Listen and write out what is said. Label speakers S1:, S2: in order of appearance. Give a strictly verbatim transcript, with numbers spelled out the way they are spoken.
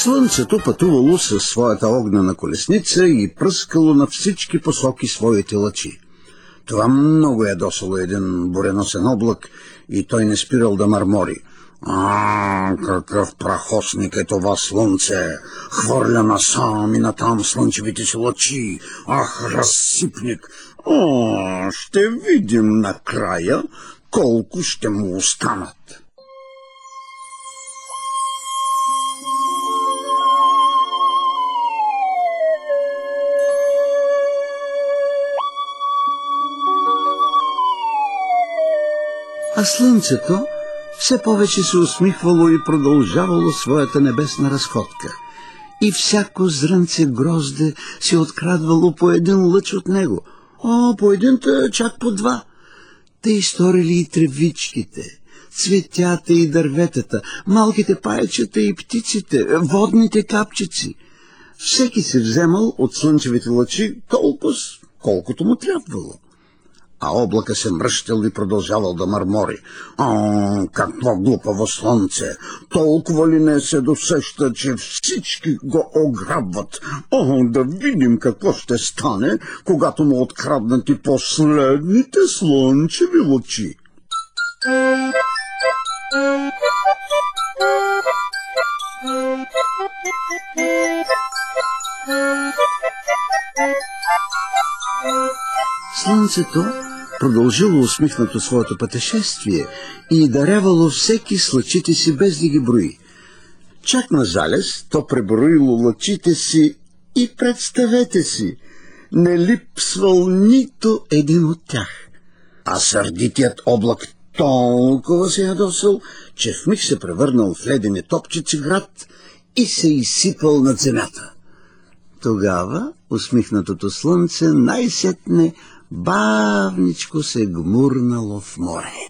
S1: Слънцето пътувало със своята огнена колесница и пръскало на всички посоки своите лъчи. Това много ядосало един буреносен облак и той не спирал да мърмори. А, какъв прахосник е това слънце! Хвърля насам и натам слънчевите си лъчи. Ах, разсипник! О, ще видим накрая колко ще му останат. А слънцето все повече се усмихвало и продължавало своята небесна разходка. И всяко зрънце грозде се открадвало по един лъч от него. О, по един-та чак по два. Тъй сторили и тревичките, цветята и дърветата, малките паечета и птиците, водните капчици. Всеки се вземал от слънчевите лъчи толкова, колкото му трябвало. А облака се мръщал и продължавал да мърмори. О, какво глупаво слънце! Толкова ли не се досеща, че всички го ограбват? О, да видим какво ще стане, когато му откраднат и последните слънчеви лъчи. Слънцето продължило усмихнато своето пътешествие и дарявало всеки с лъчите си без да ги брои. Чак на залез то преброило лъчите си и представете си, не липсвал нито един от тях. А сърдитият облак толкова се ядосал, че в миг се превърнал в ледени топчици град и се изсипал над земята. Тогава усмихнатото слънце най-сетне бавничко се гмурнало в море.